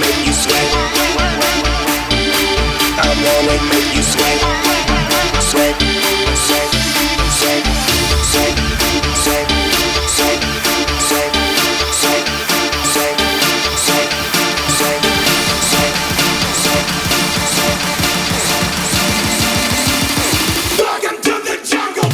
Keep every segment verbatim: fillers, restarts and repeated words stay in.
make you sweat. I wanna make you sweat. Sweat, sweat, sweat, sweat, sweat, sweat, sweat, sweat, sweat, sweat, sweat, sweat, sweat, sweat. Welcome to the jungle.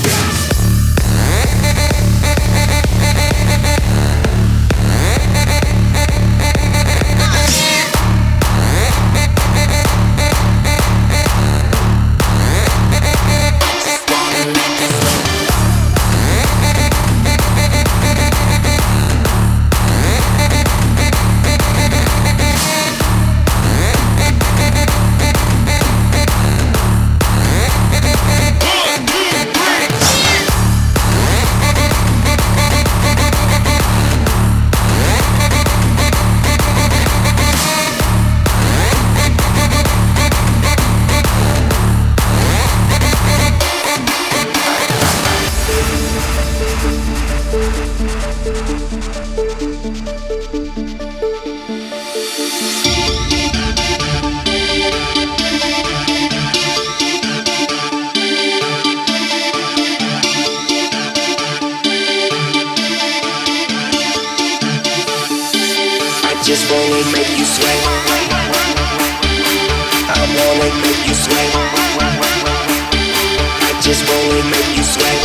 Just wanna make you sweat. I wanna make you sweat. I just wanna make you sweat.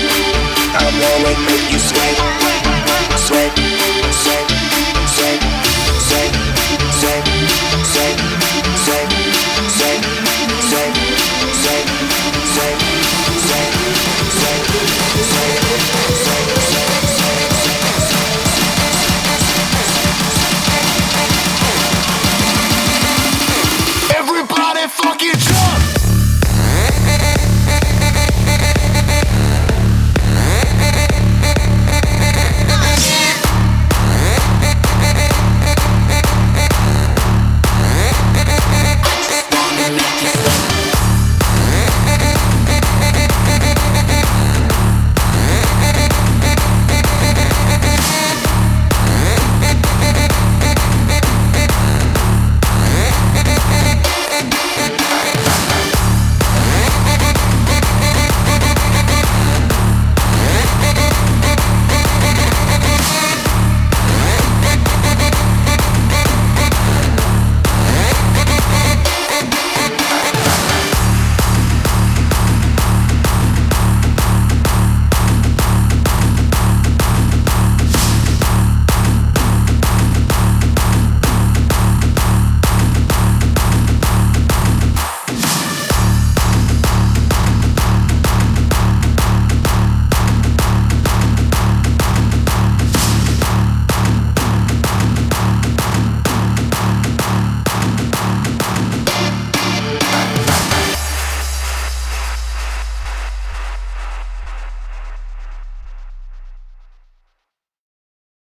I wanna make you sweat. Sweat, sweat, sweat.